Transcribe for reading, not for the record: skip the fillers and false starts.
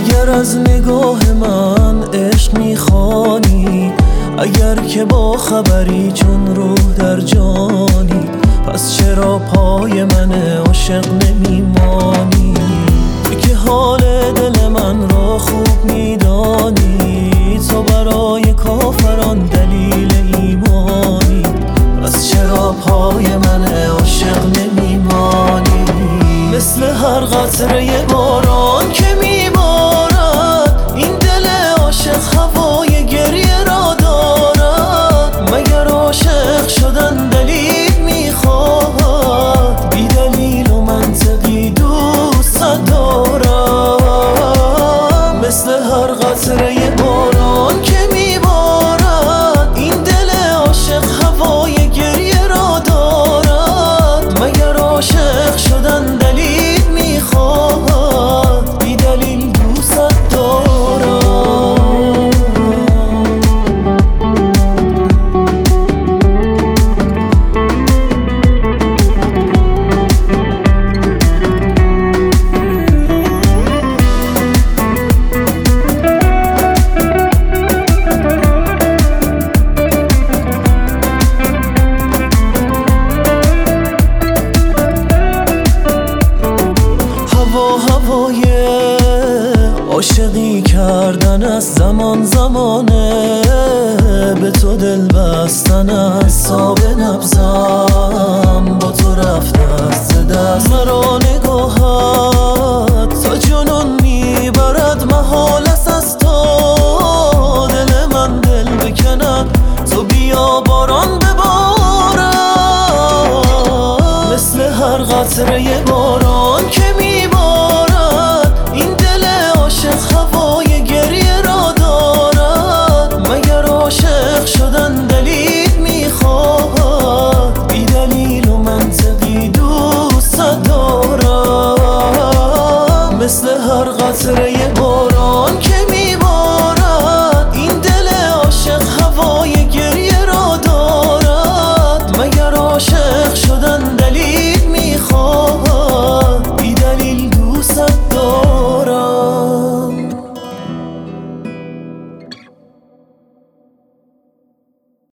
اگر از نگاه من عشق میخوانی، اگر که با خبری چون روح در جانی، پس چرا پای من عاشق نمیمانی؟ تو که حال دل من را خوب میدانی، تو برای کافران دلیل ایمانی، پس چرا پای من عاشق نمیمانی؟ مثل هر قطره باران که میبارد، این دل عاشق هوای گریه را دارد. مگر عاشق شدن دلیل میخواهد؟ بی دلیل و منطقی دوست دارم. مثل هر قطره باران که میبارد، این دل عاشق هوای گریه را دارد. مگر عاشق شدن دلیل میخواهد؟ بی دلیل دوست دارم. هوای عاشقی کردن از زمانه، به تو دل بستن از حساب نبضم، با تو رفته از دست مرا نگاهت تا جنون میبرد. محال است از تو دل من دل بکند، تو بیا باران ببارد. مثل هر قطره باران که میبارد، این دل عاشق هوای گریه را دارد. مگر عاشق شدن دلیل میخواهد؟ بی دلیل و منطقی دوست دارم. مثل هر قطره